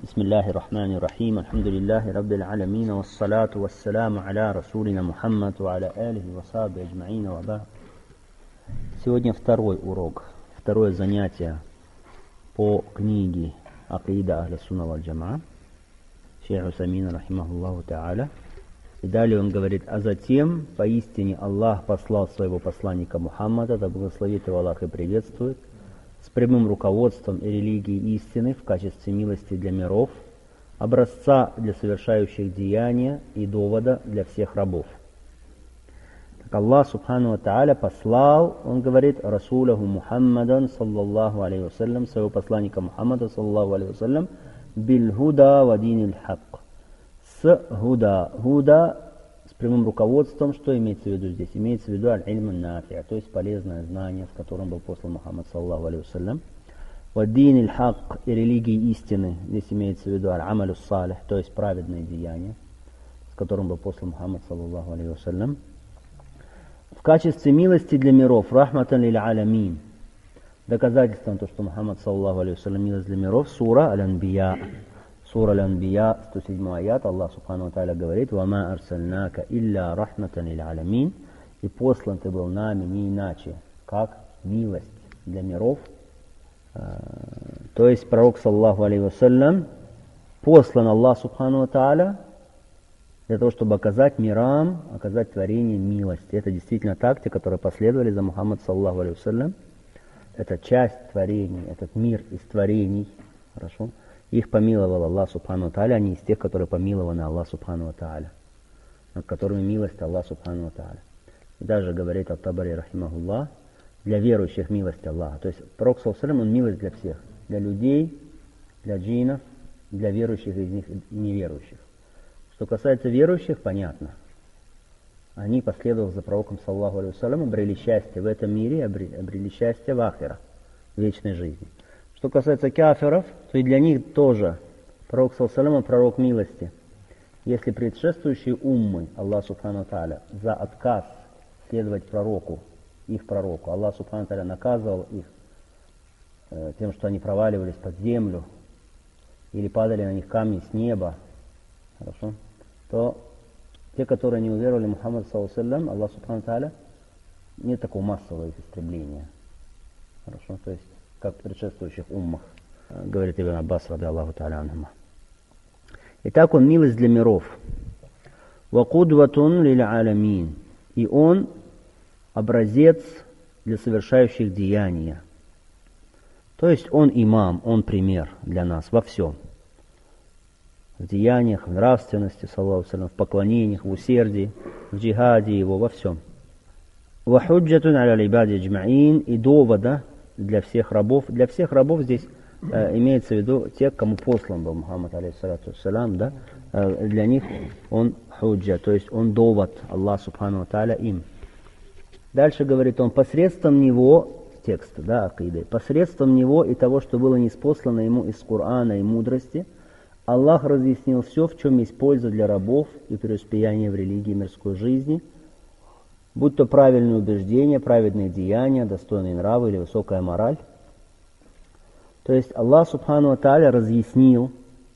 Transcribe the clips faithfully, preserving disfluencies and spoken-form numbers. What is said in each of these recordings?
بسم الله الرحمن الرحيم الحمد لله رب العالمين والصلاة والسلام على رسولنا Мухаммад وعلى آله وصحبه أجمعين وبعد. Сегодня второй урок, второе занятие по книге Акида Ахля Сунна валь Джамаа Шейх Усаймин рахимахуллаху та'аля. И далее он говорит: а затем поистине Аллах послал своего посланника Мухаммада, да благословит его Аллах и приветствует, с прямым руководством и религией истины в качестве милости для миров, образца для совершающих деяния и довода для всех рабов. Так Аллах Субхану ва Тааля послал, он говорит, Расуляху Мухаммадан саллаллаху алейхи вассалям, своего посланника Мухаммада саллаллаху алейхи вассалям, биль худа ва динил хак. С худа. Худа с прямым руководством, что имеется в виду здесь? Имеется в виду аль-илм ан-нафи', то есть полезное знание, с которым был послан Мухаммад саллаллаху алейхи вассалям. Ва дин аль-хак, и религии истины, здесь имеется в виду аль-амалю салих, то есть праведные деяния, с которым был послан Мухаммад саллаллаху алейхи вассалям. В качестве милости для миров, рахматан лиль алямин, доказательством того, что Мухаммад саллаллаху алейхи вассалям милость для миров, сура аль-анбия. Сура Аль-Анбия, сто седьмой аят, Аллах Субхану ва Тааля говорит: «Вама арсальнака илля рахматан лиль алямин», и послан ты был нами не иначе, как милость для миров. То есть пророк саллаллаху алейхи вассалям послан Аллах Субхану ва Тааля для того, чтобы оказать мирам, оказать творениям милость. Это действительно так, те, которые последовали за Мухаммад саллаллаху алейхи вассалям. Это часть творений, этот мир из творений. Хорошо. Их помиловал Аллах Субхану ва Тааля, они из тех, которые помилованы Аллах Субхану ва Тааля, над которыми милость Аллах Субхану ва Тааля. И даже говорит Ат-Табари рахимахуллах, для верующих милость Аллаха. То есть пророк саллаллаху алейхи ва саллям, он милость для всех, для людей, для джиннов, для верующих из них и неверующих. Что касается верующих, понятно. Они, последовав за пророком саллаллаху алейхи ва саллям, обрели счастье в этом мире, обрели счастье в ахира, в вечной жизни. Что касается кафиров, то и для них тоже пророк саллаллаху алейхи ва саллям, пророк милости. Если предшествующие уммы, Аллах Субхану ва Тааля, за отказ следовать пророку, их пророку, Аллах Субхану ва Тааля наказывал их э, тем, что они проваливались под землю или падали на них камни с неба, хорошо, то те, которые не уверовали в Мухаммада саллаллаху алейхи ва саллям, Аллах Субхану ва Тааля, нет такого массового их истребления. Хорошо, то есть как в предшествующих уммах, говорит Ибн Аббас ради Аллаху Тааля анхума. Итак, он милость для миров. Ва кудватун лиль алямин. И он образец для совершающих деяния. То есть он имам, он пример для нас во всем. В деяниях, в нравственности, саллаллаху алейхи ва саллям, в поклонениях, в усердии, в джихаде его, во всем. Ва худжатун аля либади аджмаин. И довода для всех рабов. Для всех рабов здесь э, имеется в виду те, кому послан был Мухаммад алейхиссалату вассалям, да? Э, для них он худжа, то есть он довод Аллах Субхану ва Тааля им. Дальше говорит он, посредством него, текст, да, акиды, посредством него и того, что было ниспослано ему из Корана и мудрости, Аллах разъяснил все, в чем есть польза для рабов и преуспеяние в религии и мирской жизни, будь то правильные убеждения, праведные деяния, достойные нравы или высокая мораль. То есть Аллах Субхану ва Тааля разъяснил,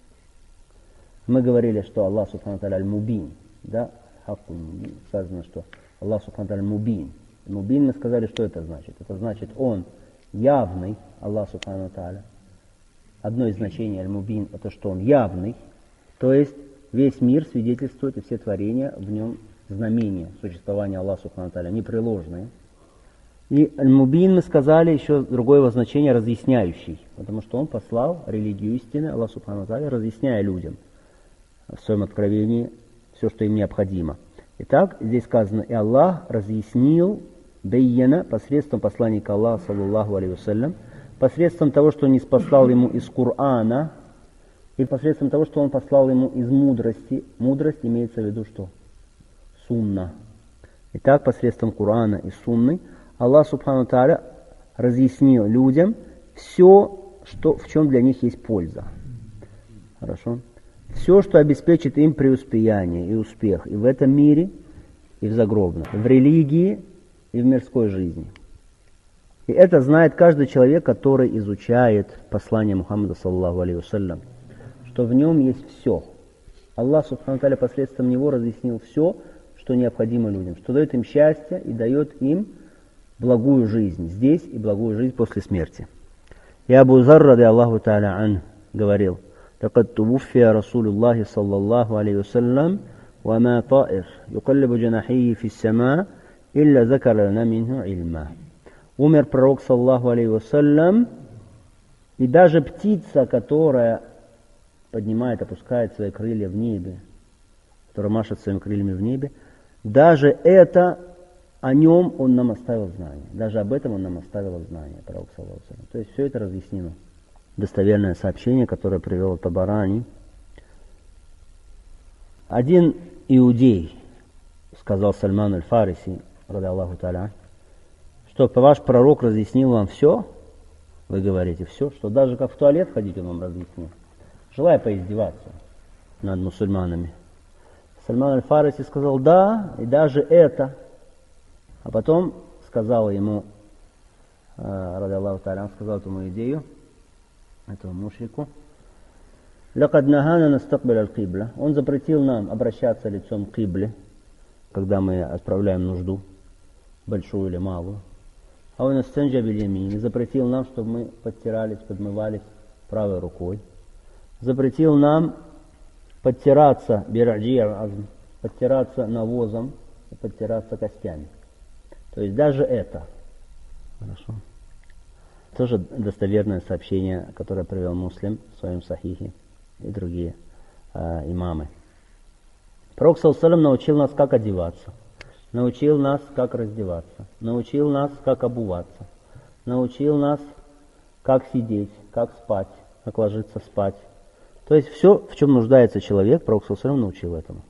мы говорили, что Аллах Субхану ва Тааля аль-Мубин, да, сказано, что Аллах Субхану ва Тааля аль-Мубин. Мубин, мы сказали, что это значит. Это значит, он явный, Аллах Субхану ва Тааля. Одно из значений аль-Мубин, это что он явный, то есть весь мир свидетельствует, и все творения в нем знамения существования Аллаха Субхану ва Тааля, непреложные. И аль-Мубин, мы сказали, еще другое его значение разъясняющий, потому что он послал религию истины, Аллах Субхану ва Тааля, разъясняя людям в своем откровении все, что им необходимо. Итак, здесь сказано, и Аллах разъяснил Бейяна посредством посланника Аллаха, саллаллаху алейхи вассалям, посредством того, что он ниспослал ему из Корана, и посредством того, что он послал ему из мудрости. Мудрость имеется в виду что? Сунна. Итак, посредством Корана и Сунны Аллах Субхану ва Тааля разъяснил людям все, что, в чем для них есть польза. Хорошо? Все, что обеспечит им преуспеяние и успех и в этом мире, и в загробном, в религии и в мирской жизни. И это знает каждый человек, который изучает послание Мухаммада саллаллаху алейхи вассалям. что в нем есть все. Аллах Субхану Тааля посредством него разъяснил все, что необходимо людям, что дает им счастье и дает им благую жизнь здесь и благую жизнь после смерти. И Абу Зар, ради Аллаху Тааля ан, говорил: «Лакад тувуффия Расулуллахи саллаллаху алейхи вассалям, ва ма таир, юкаллибу джанахии фис сама, илля закара лана минху ильма». Умер пророк, саллаллаху алейхи вассалям, и даже птица, которая поднимает, опускает свои крылья в небе, которая машет своими крыльями в небе, даже это, о нем он нам оставил знание. Даже об этом он нам оставил знание, пророк, саллаллаху алейхи вассалям. То есть все это разъяснено. Достоверное сообщение, которое привел Табарани. Один иудей сказал Сальману аль-Фариси, ради Аллаху Тааля, что ваш пророк разъяснил вам все, вы говорите все, что даже как в туалет ходить он вам разъяснил, желая поиздеваться над мусульманами. Сальман аль-Фариси сказал: да, и даже это. А потом сказал ему, ради Аллаху Тааля, сказал этому идею, этому мушрику: «Лакад нахана настакбиль аль-кибля». Он запретил нам обращаться лицом к кибле, когда мы отправляем нужду, большую или малую. А он астанджа биль ямин, запретил нам, чтобы мы подтирались, подмывались правой рукой. Запретил нам подтираться бираджир азм, подтираться навозом и подтираться костями. То есть даже это. Хорошо. Тоже достоверное сообщение, которое привел Муслим в своем сахихе и другие э, имамы. Пророк саллаллаху алейхи ва саллям научил нас, как одеваться, научил нас, как раздеваться, научил нас, как обуваться, научил нас, как сидеть, как спать, как ложиться спать. То есть все, в чем нуждается человек, пророк саллаллаху алейхи ва саллям научил этому.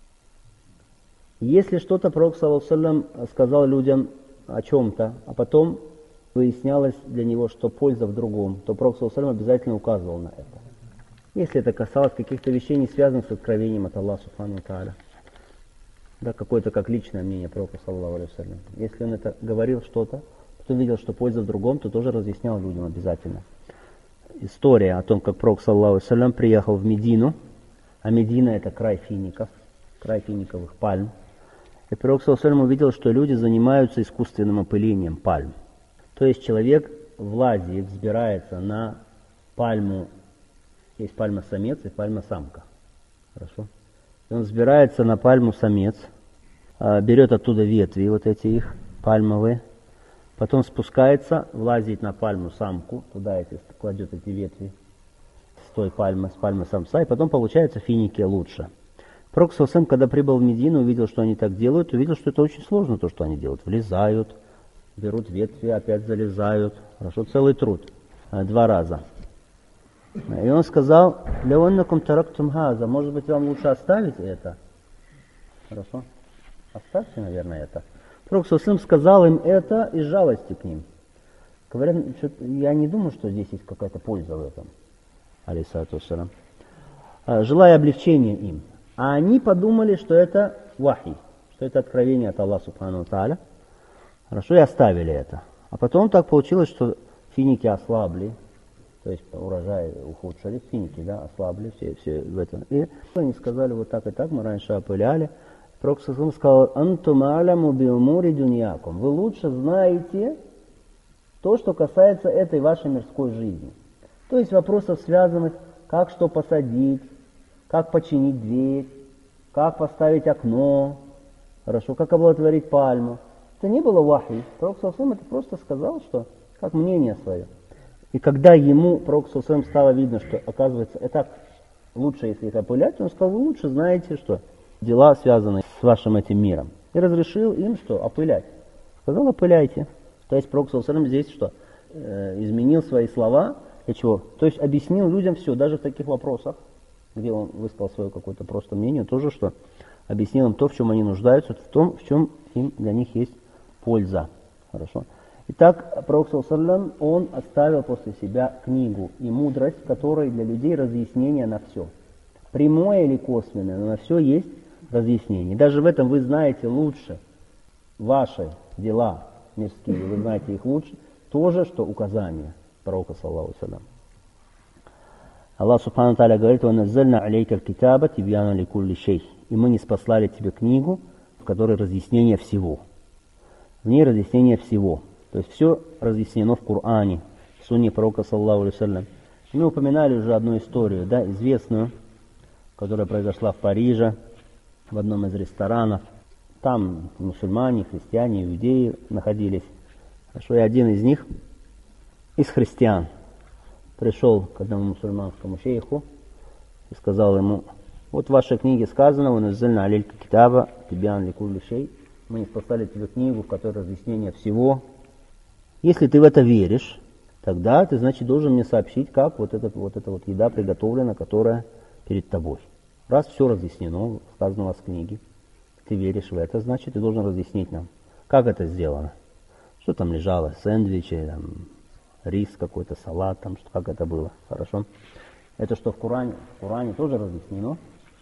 Если что-то пророк саллаллаху алейхи ва саллям сказал людям о чем-то, а потом выяснялось для него, что польза в другом, то пророк саллаллаху алейхи ва саллям обязательно указывал на это. Если это касалось каких-то вещей, не связанных с откровением от Аллаха Субхану Тааля, да, какое-то как личное мнение пророка саллаллаху алейхи ва саллям. Если он это говорил что-то, потом видел, что польза в другом, то тоже разъяснял людям обязательно. История о том, как пророк саллаллаху алейхи ва саллям приехал в Медину, а Медина — это край фиников, край финиковых пальм. И пророк саллаллаху алейхи ва саллям увидел, что люди занимаются искусственным опылением пальм. То есть человек влазит, взбирается на пальму, есть пальма-самец и пальма-самка. Хорошо? И он взбирается на пальму-самец, берет оттуда ветви, вот эти их пальмовые, потом спускается, влазит на пальму-самку, туда эти, кладет эти ветви с той пальмы, с пальмы-самца, и потом получается финики лучше. Пророк саллаллаху алейхи ва саллям, когда прибыл в Медину, увидел, что они так делают, увидел, что это очень сложно, то, что они делают. Влезают, берут ветви, опять залезают. Хорошо, целый труд. Два раза. И он сказал: «Леоннакум тарактум хаза». Может быть, вам лучше оставить это? Хорошо? Оставьте, наверное, это. Пророк саллаллаху алейхи ва саллям сказал им это из жалости к ним. Говорят, я не думаю, что здесь есть какая-то польза в этом. Алейхиссалату вассалям. Желая облегчения им. А они подумали, что это вахи, что это откровение от Аллаха Субхану Тааля. Хорошо, и оставили это. А потом так получилось, что финики ослабли, то есть урожай ухудшили, финики, да, ослабли, все, все в этом. И они сказали вот так и так, мы раньше опыляли. Пророк саллаллаху алейхи ва саллям сказал: «Антум а'ляму би умури дуньякум». Вы лучше знаете то, что касается этой вашей мирской жизни. То есть вопросов, связанных, как что посадить, как починить дверь, как поставить окно, хорошо, как оплодотворить пальму. Это не было вахи. Пророк саллаллаху алейхи ва саллям это просто сказал, что как мнение свое. И когда ему, пророк саллаллаху алейхи ва саллям, стало видно, что, оказывается, это лучше, если это опылять, он сказал: вы лучше знаете, что дела связаны с вашим этим миром. И разрешил им, что опылять. Сказал: опыляйте. То есть пророк саллаллаху алейхи ва саллям здесь что? Э, изменил свои слова. Для чего? То есть объяснил людям все, даже в таких вопросах, где он высказал свое какое-то просто мнение, тоже что? Объяснил им то, в чем они нуждаются, в том, в чем им для них есть польза. Хорошо. Итак, пророк саллаллаху алейхи ва саллям, он оставил после себя книгу и мудрость, которой для людей разъяснение на все. Прямое или косвенное, но на все есть разъяснение. Даже в этом вы знаете лучше ваши дела мирские, вы знаете их лучше, тоже, что указание пророка саллаллаху алейхи ва саллям. Аллах Субхану Тааля говорит: «Ваназзальна алейка аль-китаба тибьяна ликулли шей». И мы не спаслали тебе книгу, в которой разъяснение всего. В ней разъяснение всего. То есть все разъяснено в Коране, в сунне пророка саллаллаху алейхи ва саллям. Мы упоминали уже одну историю, да, известную, которая произошла в Париже, в одном из ресторанов. Там мусульмане, христиане, иудеи находились. Хорошо, и один из них, из христиан, пришел к одному мусульманскому шейху и сказал ему: вот в вашей книге сказано: «Ваназзальна алейка китаба тибьян ликулли шей». Мы не спаслали тебе книгу, в которой разъяснение всего. Если ты в это веришь, тогда ты, значит, должен мне сообщить, как вот, этот, вот эта вот еда приготовлена, которая перед тобой. Раз все разъяснено, сказано у вас в книге, ты веришь в это, значит, ты должен разъяснить нам, как это сделано. Что там лежало, сэндвичи, там, рис какой-то, салат, там, что, как это было, хорошо? Это что в Коране? В Коране тоже разъяснено.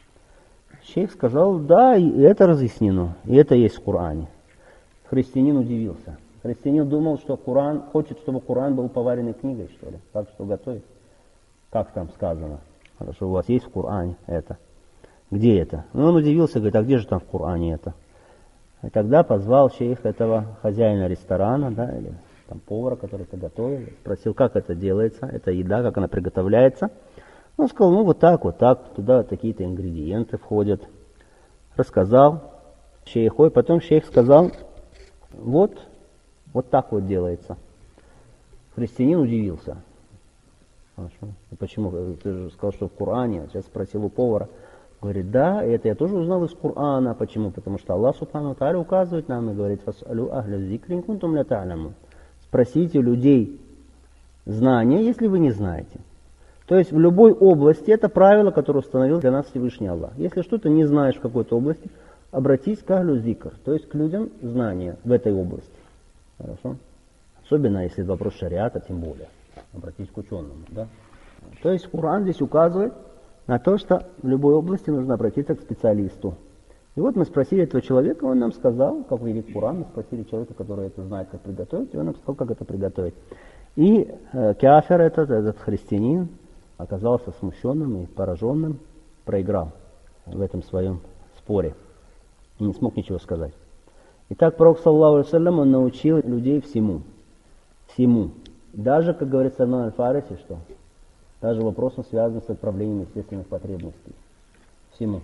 Шейх сказал: да, и это разъяснено, и это есть в Коране. Христианин удивился. Христианин думал, что Коран, хочет, чтобы Коран был поваренной книгой, что ли, как что готовить. Как там сказано? Хорошо, у вас есть в Коране это. Где это? Ну, он удивился, говорит: а где же там в Коране это? И тогда позвал шейх этого хозяина ресторана, да, или там повара, который это готовил, спросил, как это делается, эта еда, как она приготовляется. Он сказал: ну вот так, вот так, туда такие-то ингредиенты входят. Рассказал шейху, и потом шейх сказал: вот, вот так вот делается. Христианин удивился. Хорошо. И почему? Ты же сказал, что в Коране. Сейчас спросил у повара. Говорит: да, это я тоже узнал из Корана. Почему? Потому что Аллах Субхану Тааля указывает нам и говорит: «Фас'алю ахля зикри ин кунтум ля та'ламун». Спросите у людей знания, если вы не знаете. То есть в любой области это правило, которое установил для нас Всевышний Аллах. Если что-то не знаешь в какой-то области, обратись к ахлю зикр, то есть к людям знания в этой области. Хорошо? Особенно если это вопрос шариата, тем более. Обратись к ученому. Да? То есть Коран здесь указывает на то, что в любой области нужно обратиться к специалисту. И вот мы спросили этого человека, он нам сказал, как видит Коран, мы спросили человека, который это знает, как приготовить, и он нам сказал, как это приготовить. И э, кафир этот, этот христианин, оказался смущенным и пораженным, проиграл в этом своем споре и не смог ничего сказать. Итак, пророк, саллаллаху алейхи ва саллям, он научил людей всему. Всему. Даже, как говорит Сальман аль-Фариси, что даже вопросом, связанным с отправлением естественных потребностей. Всему.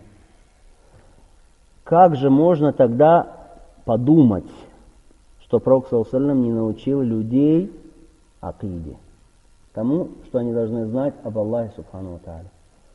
Как же можно тогда подумать, что пророк, саллаллаху алейхи ва саллям, не научил людей акиде? Тому, что они должны знать об Аллахе Субхану ва Тааля,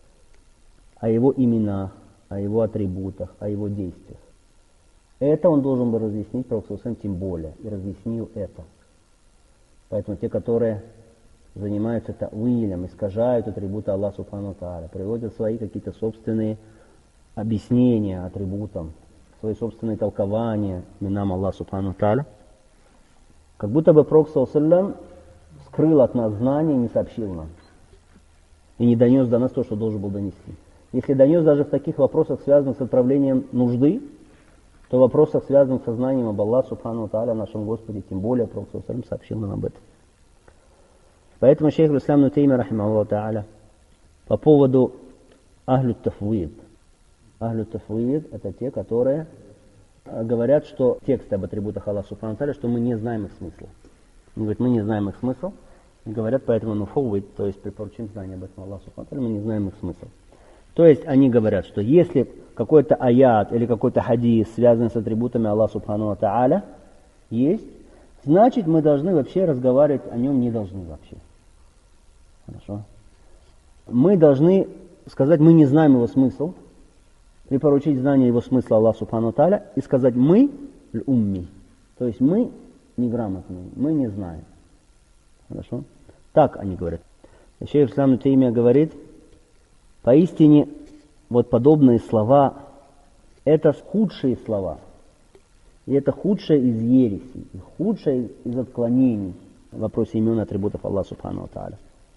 о Его именах, о Его атрибутах, о Его действиях. Это он должен был разъяснить, пророк саллаллаху алейхи ва саллям, тем более, и разъяснил это. Поэтому те, которые занимаются та'вилем, искажают атрибуты Аллаха Субхану ва Тааля, приводят свои какие-то собственные объяснения атрибутам, свои собственные толкования именам Аллаха Субхану ва Тааля, как будто бы пророк саллаллаху алейхи ва саллям скрыл от нас знания и не сообщил нам. И не донес до нас то, что должен был донести. Если донес даже в таких вопросах, связанных с отправлением нужды, то в вопросах, связанных со знанием об Аллахе Субхану ва Тааля, нашем Господе, тем более пророк саллаллаху алейхи ва саллям сообщил нам об этом. Поэтому шейх ал-Ислам ибн Таймия, рахимахуллаху тааля, по поводу ахлю тафвид. Ахлю тафвид — это те, которые говорят, что тексты об атрибутах Аллаха Субхану ва Тааля, что мы не знаем их смысла. Он говорит, мы не знаем их смысл. И говорят, поэтому нуфоввид, то есть припоручим знание об этом Аллаху Субхану ва Тааля, мы не знаем их смысл. То есть они говорят, что если какой-то аят или какой-то хадис, связанный с атрибутами Аллаха Субхану ва Тааля, есть, значит мы должны вообще разговаривать о нем не должны вообще. Хорошо? Мы должны сказать, мы не знаем его смысл, припоручить знание его смысла Аллаху Субхану ва Тааля и сказать мы умми, то есть мы неграмотные, мы не знаем. Хорошо? Так они говорят. Шейх ал-Ислам ибн Таймия говорит, поистине вот подобные слова это худшие слова. И это худшее из ересей, худшее из отклонений в вопросе имен и атрибутов Аллаха Субхану ва Тааля.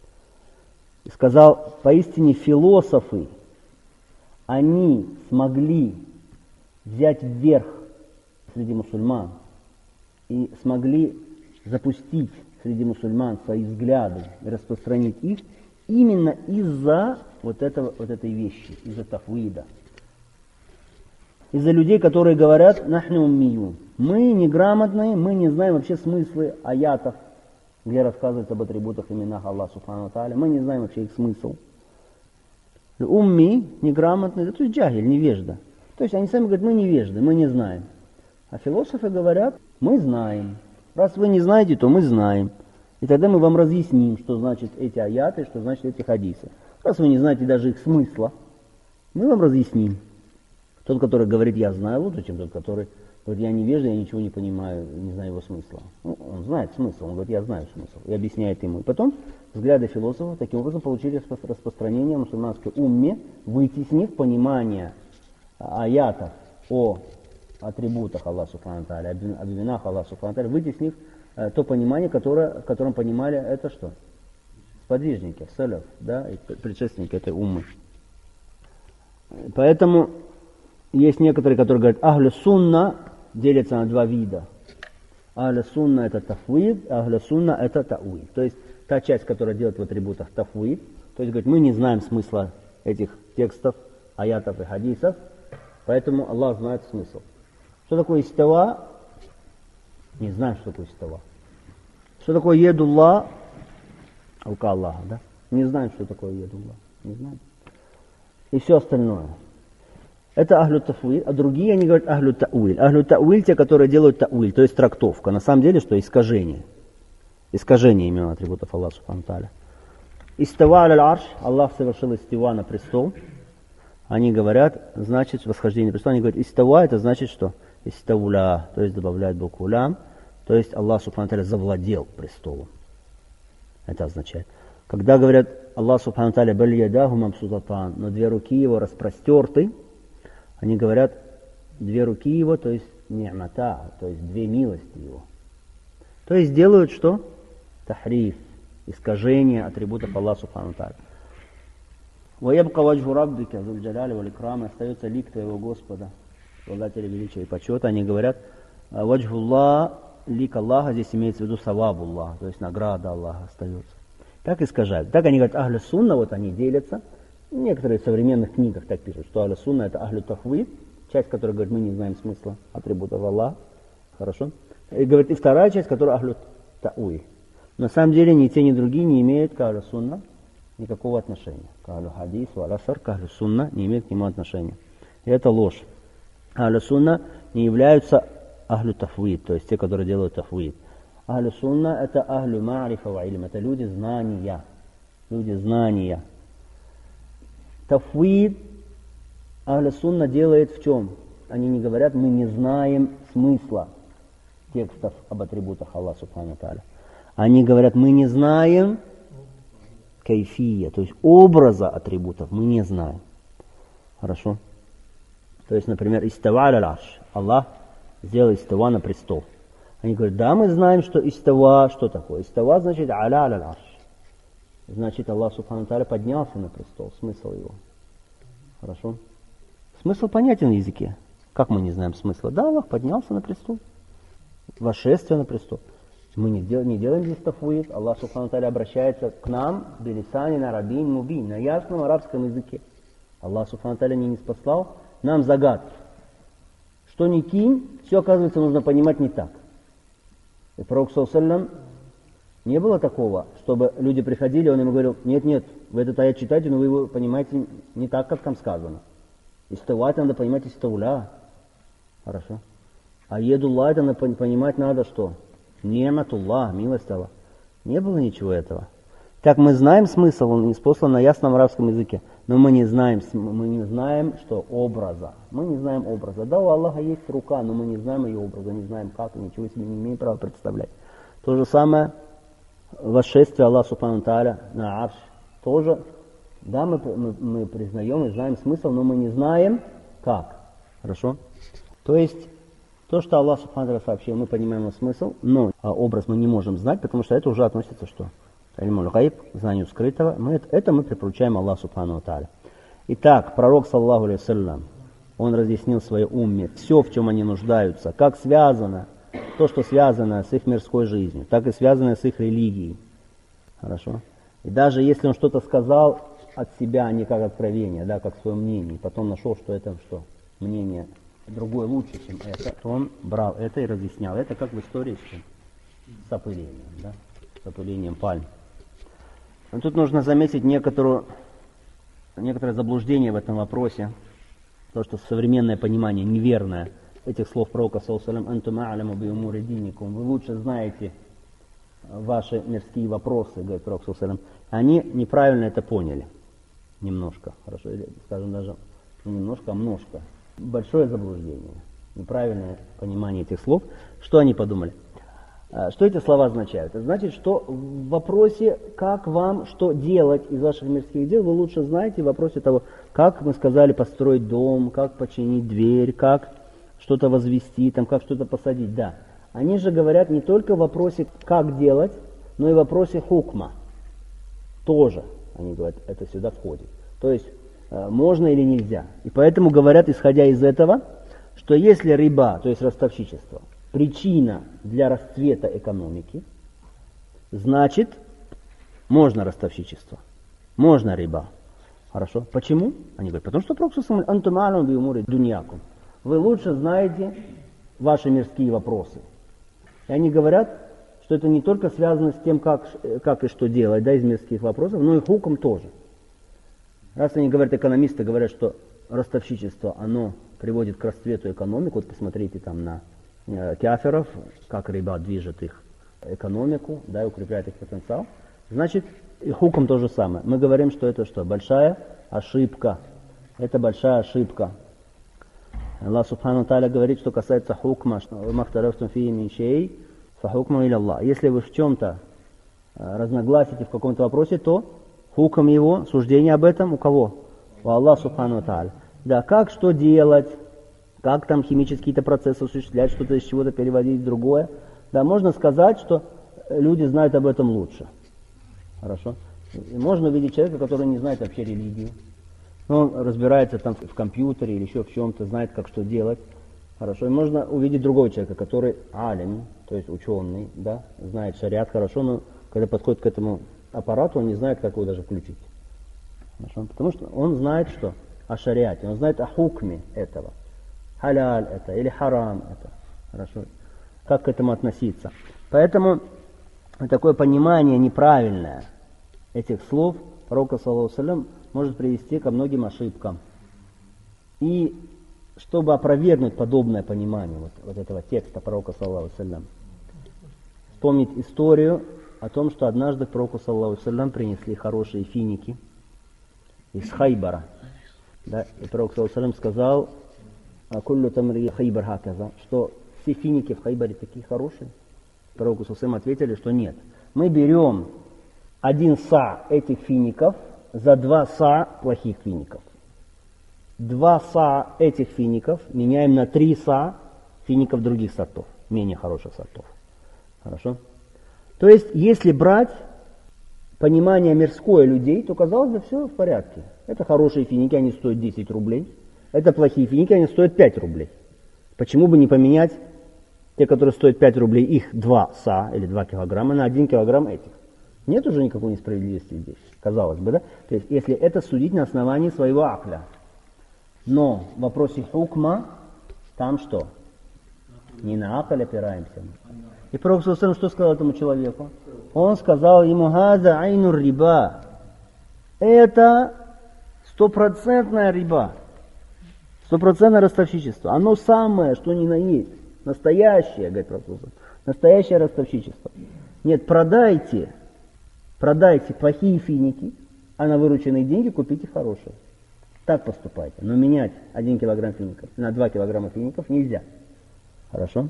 И сказал, поистине философы, они смогли взять вверх среди мусульман и смогли запустить среди мусульман свои взгляды и распространить их именно из-за вот, этого, вот этой вещи, из-за тафвида. Из-за людей, которые говорят «нахну уммиюн». Мы неграмотные, мы не знаем вообще смыслы аятов, где рассказывается об атрибутах, именах Аллаха Субхану Тааля. Мы не знаем вообще их смысл. Умми, неграмотный, то есть джахиль, невежда. То есть они сами говорят, мы невежды, мы не знаем. А философы говорят, мы знаем. Раз вы не знаете, то мы знаем. И тогда мы вам разъясним, что значит эти аяты, что значит эти хадисы. Раз вы не знаете даже их смысла, мы вам разъясним. Тот, который говорит, я знаю, лучше, чем тот, который говорит, я невежда, я ничего не понимаю, не знаю его смысла. Ну, он знает смысл, он говорит, я знаю смысл, и объясняет ему. И потом взгляды философов таким образом получили распространение в мусульманской умме, вытеснив понимание аятов о атрибутах Аллаха Субхану ва Тааля, об именах Аллаха Субхану ва Тааля, вытеснив э, то понимание, которое, в котором понимали это что? Сподвижники, саляф, да, и предшественники этой уммы. Поэтому есть некоторые, которые говорят, ахлю сунна делятся на два вида. Ахлю сунна это тафвид, ахлю сунна это тауид. То есть та часть, которая делает в атрибутах тафвид, то есть говорит, мы не знаем смысла этих текстов, аятов и хадисов, поэтому Аллах знает смысл. Что такое истава? Не знаем, что такое истава. Что такое едуллах? Рука Аллаха, да? Не знаем, что такое едуллах. Не знаем. И все остальное. Это ахлю тафвид, а другие, они говорят ахлю тауиль. Ахлю тауиль, те, которые делают тауиль, то есть трактовка. На самом деле, что искажение. Искажение имен атрибутов Аллаха Субхану ва Тааля. Истава аль-арш, Аллах совершил истива на престол. Они говорят, значит, восхождение на престол. Они говорят, истава, это значит что? Иставуля, то есть добавляют букву лям. То есть Аллах Субхану ва Тааля завладел престолом. Это означает. Когда говорят, Аллах Субхану ва Тааля баль ядаху мабсутатан, но две руки его распростерты, они говорят, две руки его, то есть ни'мата, то есть две милости его. То есть делают что? Тахриф, искажение атрибутов Аллаха Субхану ва Тааля. وَيَبْقَ وَجْهُ رَبِّكَ ذُو الْجَلَالِ وَالْإِكْرَامِ, остается лик твоего Господа, обладателя величия и почета. Они говорят, ваджхуллах, лик Аллаха, здесь имеется в виду савабуллах, то есть награда Аллаха остается. Так искажают. Так они говорят, ахлю сунна, вот они делятся. В некоторых современных книгах так пишут, что ахлю сунна это ахлю тафвид, часть, которая говорит, мы не знаем смысла атрибутов Аллаха. Хорошо? И говорит, и вторая часть, которая ахлю тауиль. На самом деле ни те, ни другие не имеют к ахлю сунна никакого отношения. К ахлю хадис, валасар, к ахлю сунна не имеют к нему отношения. И это ложь. Ахлю сунна не являются ахлю тафвид, то есть те, которые делают тафвид. Ахлю сунна это ахлю ма'рифа ва илм, это люди знания. Люди знания. Тафвид ахлю сунна делает в чем? Они не говорят, мы не знаем смысла текстов об атрибутах Аллаха Субхану ва Тааля. Они говорят, мы не знаем кайфия, то есть образа атрибутов мы не знаем. Хорошо? То есть, например, истава аль-арш. Аллах сделал истава на престол. Они говорят, да, мы знаем, что истава, что такое? Истава значит аля аль-арш. Значит, Аллах Субхану ва Тааля поднялся на престол. Смысл его. Хорошо? Смысл понятен в языке. Как мы не знаем смысла? Да, Аллах поднялся на престол. Восшествие на престол. Мы не, дел, не делаем здесь тафвид. Аллах Субхану ва Тааля обращается к нам билисани арабин мубин, на ясном арабском языке. Аллах Субхану ва Тааля не ниспослал нам загадки. Что ни кинь, все, оказывается, нужно понимать не так. И пророк саллаллаху алейхи ва саллям не было такого, чтобы люди приходили, он им говорил, нет, нет, вы этот аят читаете, но вы его понимаете не так, как там сказано. Истава надо понимать истауля. Хорошо. А едуллах это надо понимать надо что? Ни'матуллах, милость Аллаха. Не было ничего этого. Так мы знаем смысл, он ниспослан на ясном арабском языке, но мы не знаем, мы не знаем, что образа. Мы не знаем образа. Да, у Аллаха есть рука, но мы не знаем ее образа, не знаем как, ничего себе не имеем права представлять. То же самое восшествие Аллаха Субхану ва Тааля на арш. Тоже, да, мы, мы, мы признаем и знаем смысл, но мы не знаем как. Хорошо? То есть, то, что Аллах Субхану ва Тааля сообщил, мы понимаем его смысл, но а образ мы не можем знать, потому что это уже относится что? Ильмуль гайб, знанию скрытого. Мы, это мы припоручаем Аллаху Субхану ва Тааля. Итак, пророк саллаллаху алейхи ва саллям, он разъяснил своей умме все, в чем они нуждаются, как связано, то, что связано с их мирской жизнью, так и связано с их религией. Хорошо? И даже если он что-то сказал от себя, не как откровение, да, как свое мнение, и потом нашел, что это что, мнение другое лучше, чем это, то он брал это и разъяснял. Это как в истории с, с опылением, да, с опылением пальм. Но тут нужно заметить некоторую, некоторое заблуждение в этом вопросе, то, что современное понимание неверное этих слов пророка, саллаллаху «Антум а'ламу би умури диникум», вы лучше знаете ваши мирские вопросы, говорит пророк, саллаллаху, они неправильно это поняли. Немножко, хорошо, или, скажем, даже не немножко, а множко. Большое заблуждение, неправильное понимание этих слов. Что они подумали? Что эти слова означают? Это значит, что в вопросе, как вам что делать из ваших мирских дел, вы лучше знаете в вопросе того, как мы сказали построить дом, как починить дверь, как что-то возвести, там, как что-то посадить. Да. Они же говорят не только в вопросе, как делать, но и в вопросе хукма. Тоже, они говорят, это сюда входит. То есть, можно или нельзя. И поэтому говорят, исходя из этого, что если риба, то есть ростовщичество, причина для расцвета экономики, значит, можно ростовщичество, можно риба. Хорошо. Почему? Они говорят, потому что пророк антум а'ламу би умури дуньякум. Вы лучше знаете ваши мирские вопросы. И они говорят, что это не только связано с тем, как, как и что делать, да, из мирских вопросов, но и хуком тоже. Раз они говорят, экономисты говорят, что ростовщичество, оно приводит к расцвету экономики, вот посмотрите там на э, кафиров, как риба движет их экономику, да, и укрепляет их потенциал, значит, и хуком то же самое. Мы говорим, что это что? Большая ошибка. Это большая ошибка. Аллах Субхану Тааля говорит, что касается хукма, если вы в чем-то разногласите в каком-то вопросе, то хуком его, суждение об этом у кого? У Аллаха Субхану Тааля. Да, как что делать, как там химические какие-то процессы осуществлять, что-то из чего-то переводить в другое. Да, можно сказать, что люди знают об этом лучше. Хорошо? И можно увидеть человека, который не знает вообще религию. Но он разбирается там в компьютере или еще в чем-то, знает, как что делать. Хорошо. И можно увидеть другого человека, который алим, то есть ученый, да, знает шариат хорошо, но когда подходит к этому аппарату, он не знает, как его даже включить. Хорошо? Потому что он знает, что о шариате, он знает о хукме этого. Халяль это или харам это. Хорошо? Как к этому относиться. Поэтому такое понимание неправильное этих слов пророка, саллаллаху алейхи ва саллям, может привести ко многим ошибкам. И чтобы опровергнуть подобное понимание вот, вот этого текста пророка, саллаллаху алейхи ва саллям, вспомнить историю о том, что однажды к пророку, саллаллаху алейхи ва саллям, принесли хорошие финики из Хайбара. Да, и пророк, саллаллаху алейхи ва саллям, сказал, «Куллю тамри хайбар хаказа», что все финики в Хайбаре такие хорошие. Пророку, саллаллаху алейхи ва саллям, ответили, что нет. Мы берем один са этих фиников за два са плохих фиников. Два са этих фиников меняем на три са фиников других сортов, менее хороших сортов. Хорошо? То есть, если брать понимание мирское людей, то, казалось бы, все в порядке. Это хорошие финики, они стоят десять рублей. Это плохие финики, они стоят пять рублей. Почему бы не поменять те, которые стоят пять рублей, их два са или два килограмма на один килограмм этих? Нет уже никакой несправедливости здесь, казалось бы, да? То есть, если это судить на основании своего акля. Но в вопросе хукма, там что? Не на акль опираемся. И пророк, саллаллаху алейхи ва саллям, что сказал этому человеку? Он сказал ему, «Хаза айнур риба». Это стопроцентная риба. Стопроцентное ростовщичество. Оно самое, что ни на есть. Настоящее, говорит пророк, саллаллаху алейхи ва саллям, настоящее ростовщичество. Нет, продайте, продайте плохие финики, а на вырученные деньги купите хорошие. Так поступайте. Но менять один килограмм фиников на два килограмма фиников нельзя. Хорошо?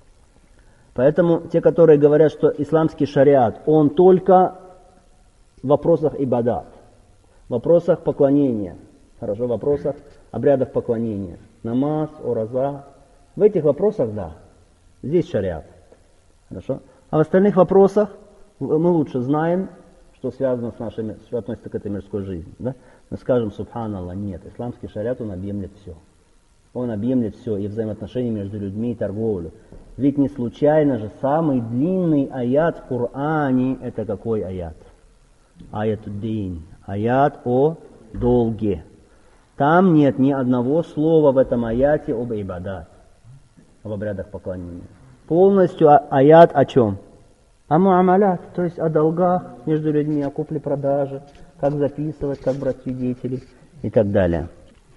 Поэтому те, которые говорят, что исламский шариат, он только в вопросах ибадат, в вопросах поклонения, хорошо, в вопросах обрядов поклонения, намаз, ораза, в этих вопросах, да, здесь шариат. Хорошо? А в остальных вопросах мы лучше знаем, что связано с нашими, что относится к этой мирской жизни. Да? Мы скажем, субханаллах, нет, исламский шариат, он объемлет все. Он объемлет все, и взаимоотношения между людьми, и торговлю. Ведь не случайно же самый длинный аят в Коране, это какой аят? аятуддин, аят о долге. Там нет ни одного слова в этом аяте об ибадат, об обрядах поклонения. Полностью аят о чем? О муамалят, то есть о долгах между людьми, о купле-продаже, как записывать, как брать свидетелей и так далее.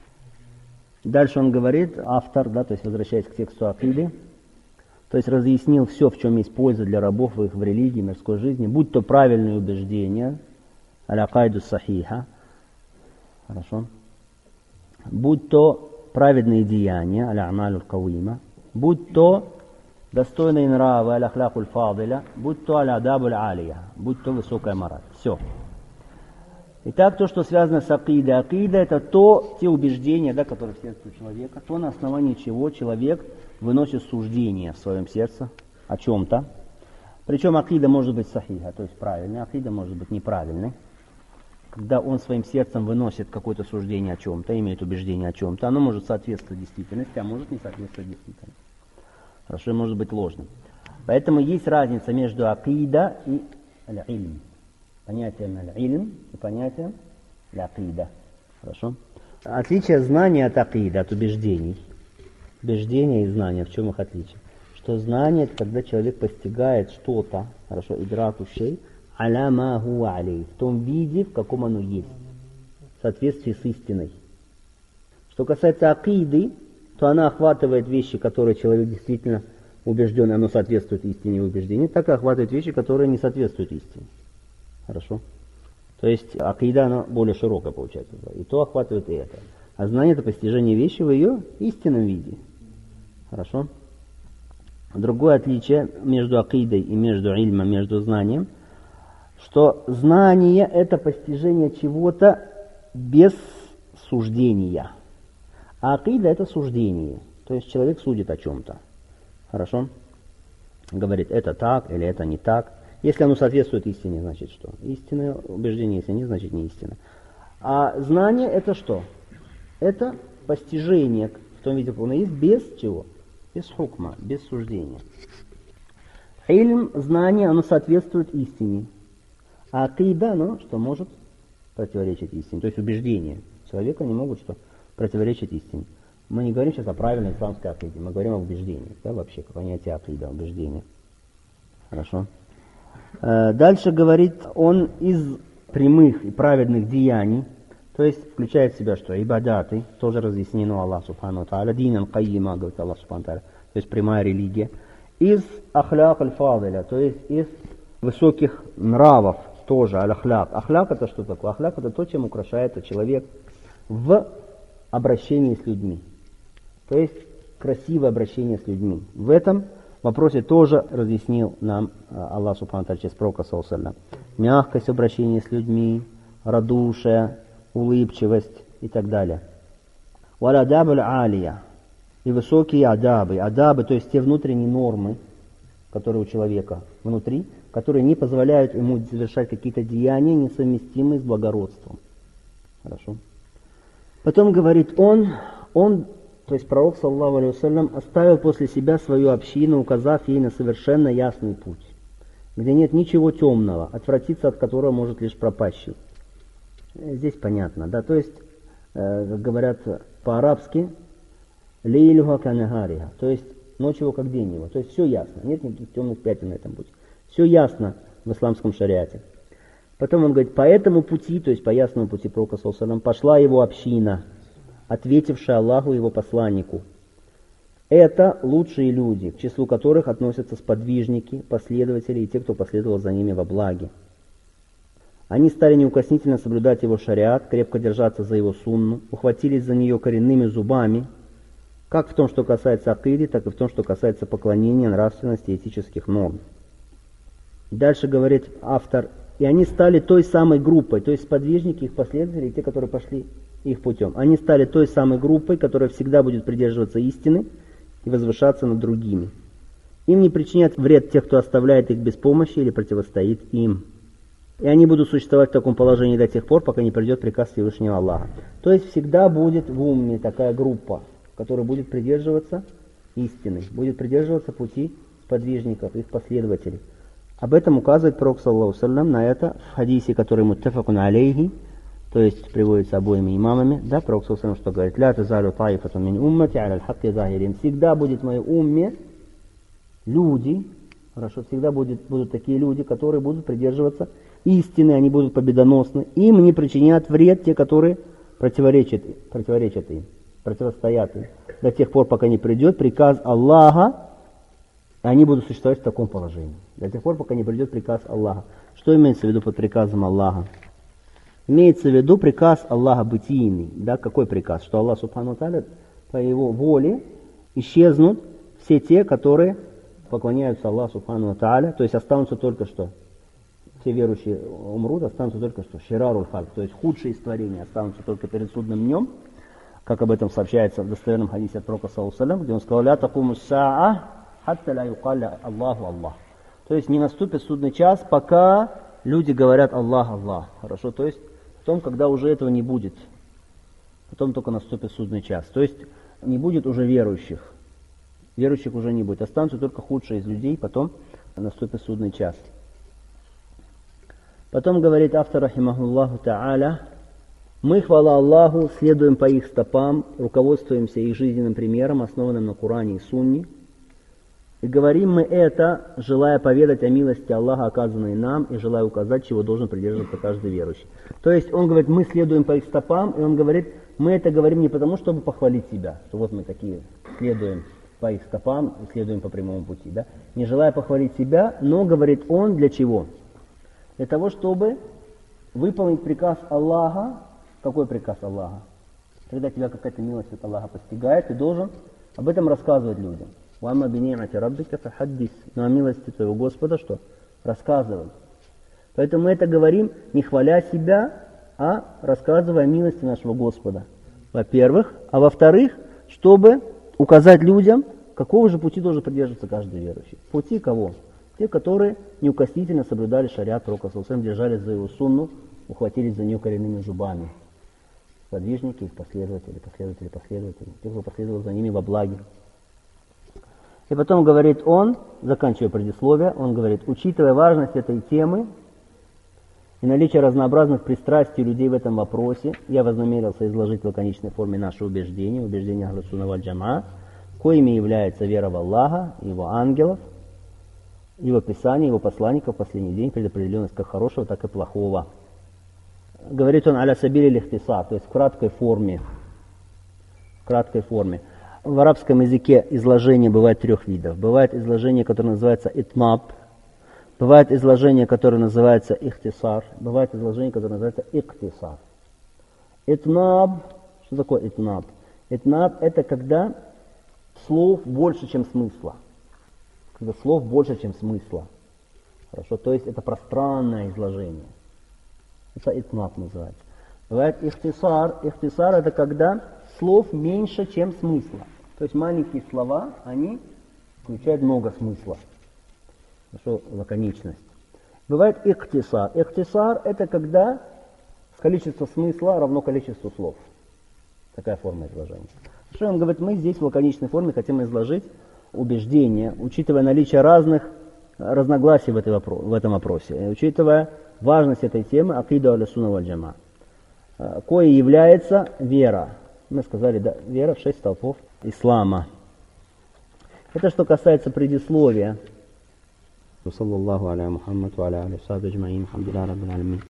Дальше он говорит, автор, да, то есть возвращаясь к тексту акиды, то есть разъяснил все, в чем есть польза для рабов в их в религии, мирской жизни, будь то правильные убеждения, аля-кайду сахиха, хорошо, будь то праведные деяния, аля-амалю кавима, будь то достойные нравы, аля-ахляху фадиля, будь то аля-адабу алия, будь то высокая мораль. Все. Итак, то, что связано с акидой. Акида — это то, те убеждения, да, которые в сердце у человека, то, на основании чего человек выносит суждение в своем сердце о чем-то. Причем акида может быть сахиха, то есть правильная, акида может быть неправильной. Когда он своим сердцем выносит какое-то суждение о чем-то, имеет убеждение о чем-то, оно может соответствовать действительности, а может не соответствовать действительности. Хорошо, может быть ложным. Поэтому есть разница между акида и аль-ильм. Понятием аль-ильм и понятием аль-акида. Хорошо? Отличие знания от акида, от убеждений. Убеждения и знания, в чем их отличие? Что знание — это когда человек постигает что-то, хорошо, идраку шей, аля ма хуа алей, в том виде, в каком оно есть, в соответствии с истиной. Что касается акиды, то она охватывает вещи, которые человек действительно убежден, оно соответствует истине и убеждению, так и охватывает вещи, которые не соответствуют истине. Хорошо? То есть акида, она более широкая получается. И то охватывает и это. А знание — это постижение вещи в ее истинном виде. Хорошо? Другое отличие между акидой и между ильмом, между знанием, что знание — это постижение чего-то без суждения. А акида — это суждение. То есть человек судит о чем-то. Хорошо? Говорит, это так или это не так. Если оно соответствует истине, значит что? Истинное убеждение, если не, значит не истина. А знание — это что? Это постижение в том виде, как оно есть, без чего? Без хукма, без суждения. Ильм, знание, оно соответствует истине. А акида, оно что может противоречить истине. То есть убеждения человека не могут что противоречить истине. Мы не говорим сейчас о правильной исламской акиде, мы говорим об убеждениях, да, вообще, понятие акида, убеждения. Хорошо? Дальше говорит он из прямых и праведных деяний, то есть включает в себя что? Ибадаты, тоже разъяснено Аллах Субхану Тааля, динан кайима, говорит Аллах Субхану Тааля, то есть прямая религия. Из ахляк аль-фадиля, то есть из высоких нравов, тоже аль-ахляк. Ахляк — это что такое? Ахляк — это то, чем украшается человек в обращении с людьми. То есть красивое обращение с людьми. В этом вопросе тоже разъяснил нам Аллах Субхану Тааля через пророка саллаллаху алейхи ва саллям. Мягкость обращения с людьми, радушие, улыбчивость и так далее. Валь-адаб аль-алия. И высокие адабы. Адабы, то есть те внутренние нормы, которые у человека внутри, которые не позволяют ему совершать какие-то деяния, несовместимые с благородством. Хорошо. Потом говорит он, он, то есть пророк, саллаллаху алейхи ва саллям, оставил после себя свою общину, указав ей на совершенно ясный путь, где нет ничего темного, отвратиться от которого может лишь пропащий. Здесь понятно, да, то есть, э, как говорят по-арабски, лейлюха канагариха, то есть ночь его как день его, то есть все ясно, нет никаких темных пятен на этом пути. Все ясно в исламском шариате. Потом он говорит, по этому пути, то есть по ясному пути пророка, саллаллаху алейхи ва саллям, пошла его община, ответившая Аллаху и его посланнику. Это лучшие люди, к числу которых относятся сподвижники, последователи и те, кто последовал за ними во благе. Они стали неукоснительно соблюдать его шариат, крепко держаться за его сунну, ухватились за нее коренными зубами, как в том, что касается акиды, так и в том, что касается поклонения, нравственности и этических норм. Дальше говорит автор, и они стали той самой группой, то есть сподвижники, их последователи, и те, которые пошли их путем. Они стали той самой группой, которая всегда будет придерживаться истины и возвышаться над другими. Им не причинят вред тех, кто оставляет их без помощи или противостоит им. И они будут существовать в таком положении до тех пор, пока не придет приказ Всевышнего Аллаха. То есть всегда будет в умме такая группа, которая будет придерживаться истины, будет придерживаться пути сподвижников, их последователей. Об этом указывает Пророк, саллаллаху саллям, на это в хадисе, который муттафакун алейхи, то есть приводится обоими имамами, да, Пророк, саллаллаху саллям, что говорит: «Ля тазалю таифатун мин уммати аля аль-хакки захирин». Всегда будет в моей умме люди, хорошо, всегда будет, будут такие люди, которые будут придерживаться истины, они будут победоносны, им не причинят вред те, которые противоречат, противоречат им, противостоят им, до тех пор, пока не придет приказ Аллаха, они будут существовать в таком положении. До тех пор, пока не придет приказ Аллаха. Что имеется в виду под приказом Аллаха? Имеется в виду приказ Аллаха бытийный. Да, какой приказ? Что Аллах Субхану Тааля по его воле исчезнут все те, которые поклоняются Аллаху Субхану Тааля, то есть останутся только что. Все верующие умрут, останутся только что. Шираруль хальк, то есть худшие из творений останутся только перед судным днем, как об этом сообщается в достоверном хадисе от Пророка, саллаллаху алейхи ва саллям, где он сказал: «Ля такуму саа хатта ля юкалля Аллаху Аллах». То есть не наступит судный час, пока люди говорят Аллах, Аллах. Хорошо, то есть потом, когда уже этого не будет, потом только наступит судный час. То есть не будет уже верующих. Верующих уже не будет. Останутся только худшие из людей, потом наступит судный час. Потом говорит автор, рахимахуллаху та'аля: мы, хвала Аллаху, следуем по их стопам, руководствуемся их жизненным примером, основанным на Коране и Сунне. И говорим мы это, желая поведать о милости Аллаха, оказанной нам, и желая указать, чего должен придерживаться каждый верующий. То есть он говорит, мы следуем по их стопам, и он говорит, мы это говорим не потому, чтобы похвалить себя, что вот мы такие следуем по их стопам и следуем по прямому пути. Да? Не желая похвалить себя, но, говорит он, для чего? Для того, чтобы выполнить приказ Аллаха. Какой приказ Аллаха? Когда тебя какая-то милость от Аллаха постигает, ты должен об этом рассказывать людям. «Вамма бини'мати раббика фахаддис». Но о милости твоего Господа что? Рассказывай. Поэтому мы это говорим не хваля себя, а рассказывая о милости нашего Господа. Во-первых. А во-вторых, чтобы указать людям, какого же пути должен придерживаться каждый верующий. Пути кого? Те, которые неукоснительно соблюдали шариат Пророка, держались за его сунну, ухватились за нее коренными зубами. Подвижники, их последователи, последователи, последователи, те, кто последовал за ними во благе. И потом говорит он, заканчивая предисловие, он говорит, учитывая важность этой темы и наличие разнообразных пристрастий людей в этом вопросе, я вознамерился изложить в лаконичной форме наши убеждения, убеждения Ахлю Сунна валь Джамаа, коими является вера в Аллаха, Его ангелов, Его Писания, Его посланников в последний день, предопределенность как хорошего, так и плохого. Говорит он аля сабили лихтисар, то есть в краткой форме. В краткой форме. В арабском языке изложение бывает трех видов. Бывает изложение, которое называется итмаб, бывает изложение, которое называется ихтисар, бывает изложение, которое называется иктисар. Итмаб, что такое итмаб? Итмаб это когда слов больше, чем смысла. Когда слов больше, чем смысла. Хорошо, то есть это пространное изложение. Это итмаб называется. Бывает ихтисар. Ихтисар это когда слов меньше, чем смысла. То есть маленькие слова, они включают много смысла. Хорошо, лаконичность. Бывает иктисар. Иктисар это когда количество смысла равно количеству слов. Такая форма изложения. Что он говорит, мы здесь в лаконичной форме хотим изложить убеждения, учитывая наличие разных разногласий в, этой вопро- в этом вопросе, учитывая важность этой темы акида Ахлю Сунна валь Джамаа, кое является вера. Мы сказали, да, вера в шесть столпов ислама. Это что касается предисловия. Саллаллаху аля Мухаммад ва аля алейхи ва сахбихи аджмаин. Алхамдулиллахи раббил аламин.